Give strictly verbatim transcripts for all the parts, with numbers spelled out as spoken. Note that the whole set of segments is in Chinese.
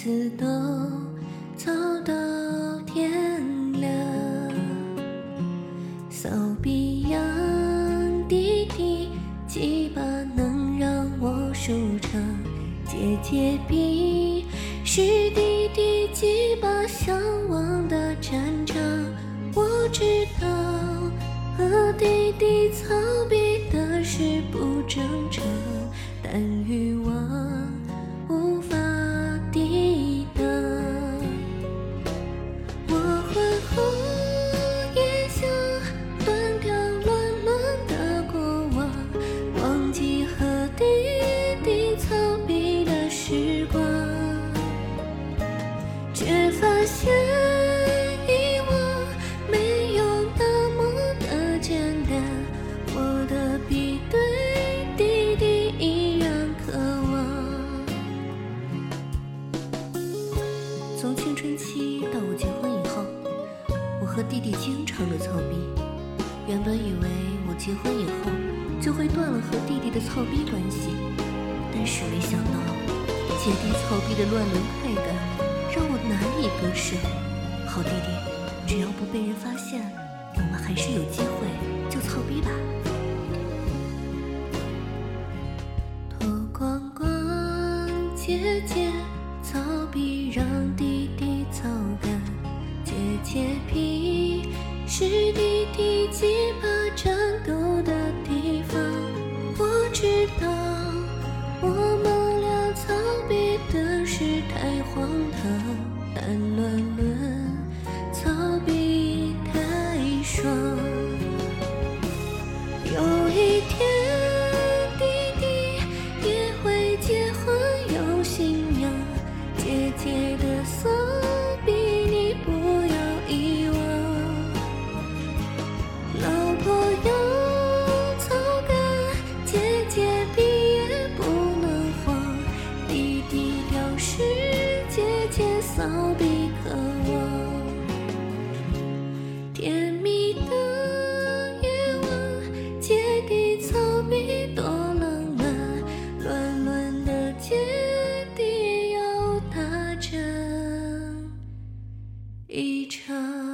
此都走到天亮。扫鼻杨弟弟，几把能让我舒畅。姐姐比是弟弟几把向往的战场。我知道和弟弟操逼的是不正常，但欲望无法抵挡。我婚后也想断掉乱乱的过往，忘记和弟弟操逼的时光，却发现遗忘没有那么的简单。我的比对弟弟依然渴望。从青春期到我结婚以后，我和弟弟经常的操逼。原本以为我结婚以后就会断了和弟弟的操逼关系，但是没想到姐弟操逼的乱伦快感让我难以割舍。好弟弟，只要不被人发现，我们还是有机会，就操逼吧。脱光光姐姐操逼让弟弟操干，姐姐皮是弟弟几把战斗的地方。我知道我们俩操逼的事太荒唐，但乱伦操逼太爽。有一天弟弟也会结婚有信仰，姐姐的骚逼你不要遗忘。老婆要操干，姐姐逼也不能慌，弟弟表示姐姐骚逼渴望。甜蜜的夜晚，姐弟操逼多浪漫，乱伦的姐弟要大战一场。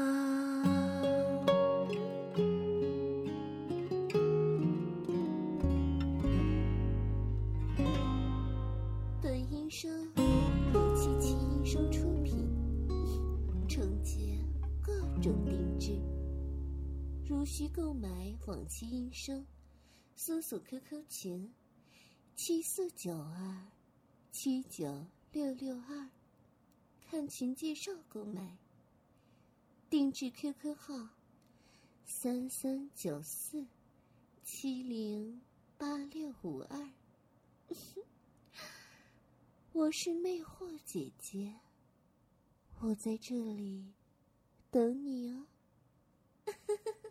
本音声由七七音声出品，承接各种定制。如需购买往期音声，搜索 Q Q 群七四九二七九六六二，看群介绍购买。定制 Q Q 号三三九四七零八六五二。我是魅惑姐姐，我在这里等你哦。